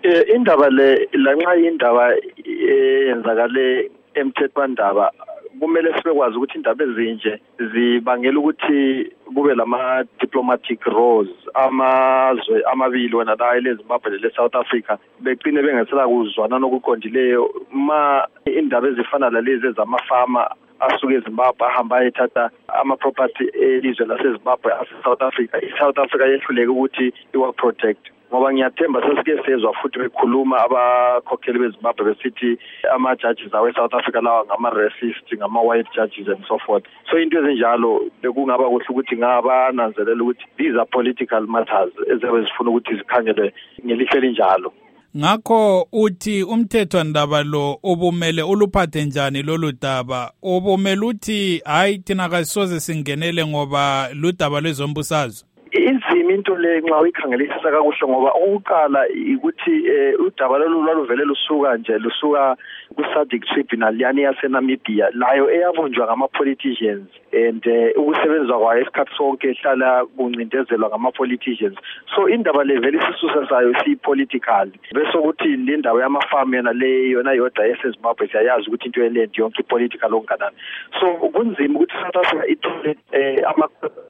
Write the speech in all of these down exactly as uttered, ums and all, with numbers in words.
Eh indaba le lanxa indaba eyenzakale emthethwandaba kumele sibekwazi ukuthi indaba ezinje zibangela ukuthi kube lama diplomatic rows amazwe amabili wena la eZimbabwe le South Africa beqine bengasela kuzwana nokuqondileyo ma indaba ezifana lalezi ezamafama asuke eZimbabwe ahamba ethatha ama property elizwe laseZimbabwe ase South Africa iSouth Africa yehluleke ukuthi iwa protect ngoba ngiyathemba sesike sezwa futhi bekhuluma abakhokheli beZimbabwe besithi ama judges awe South Africa lawa ngama racist ngama white judges and so forth. So into ezinjalo bekungaba kuhle ukuthi ngaba nanzelela ukuthi these are political matters ezewe zifuna ukuthi zikhangele ngelihlo elinjalo. Ngakho uthi umthethwandaba lo obumele uluphathe njani lolu daba obumele uthi hayi thina kasisoze singenele ngoba ludaba lwezombusazwe. Inzima into le nxa uyikhangelisisa kakuhle ngoba ukuqala ukuthi udaba lolu lwaluvele lusuka nje lusuka ku-SADC tribunal yani yaseNamibia layo eyabunjwa ngama-politicians and ukusebenza kwayo isikhathi sonke ehlala kuncindezelwa ngama-politicians. So indaba le vele isisusa sayo siyi-political bese ukuthi le ndaba yamafamu yona le yona yodwa yaseZimbabwe siyayazi ukuthi into yelento yonke i-political okunganani. So kunzima ukuthi South Africa ithole ama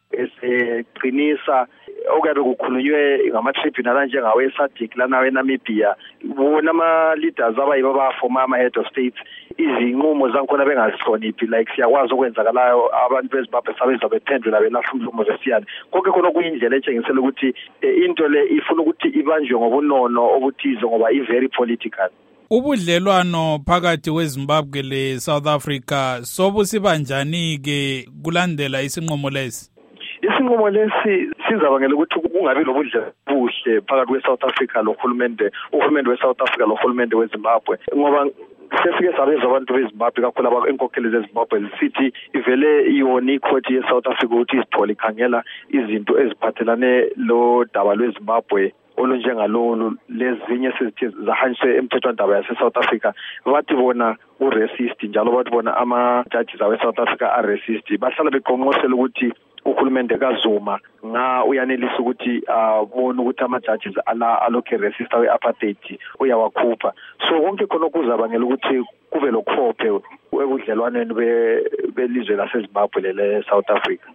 eseqinisa okabe kukhulunywe ngama-tribunal anjengawe SADC lana eNamibia bona ama-leaders abayibo bafoma ama-head of states izinqumo zankhona bengazihloniphi like siyakwazi okwenzakalayo abantu beZimbabwe sabeza bephendula belahla umlomo besiyani konke khona kuyindlela etshengisela ukuthi into le ifuna ukuthi ibanjwe ngobunono obuthize ngoba i-very political. Ubudlelwano phakathi kweZimbabwe le South Africa sobusibanjani-ke kulandela isinqumo lesi? Isinqumo lesi sizabangela ukuthi kungabi lobudlelwano buhle phakathi kwe-South Africa lohulumende uhulumende we-South Africa lohulumende weZimbabwe ngoba sesike sabezwa abantu beZimbabwe kakhulu abenkokheli zeZimbabwe zisithi ivele iyona ikhoti ye-South Africa ukuthi izithole ikhangela izinto eziphathelane lo daba lweZimbabwe olunjengalolu lezinye sizithi zahanjiswe emthethwandaba yase-South Africa bathi bona u-racist njalo bathi bona ama-judges awe-South Africa are-racist bahlala beqonqosela ukuthi uhulumende kaZuma nga uyanelisa ukuthi abone ukuthi ama-judges ala alokhe racist awe-apartheid uyawakhupha. So konke khona kuzabangela ukuthi kube lokhophe ekudlelwaneni belizwe laseZimbabwe lele South Africa.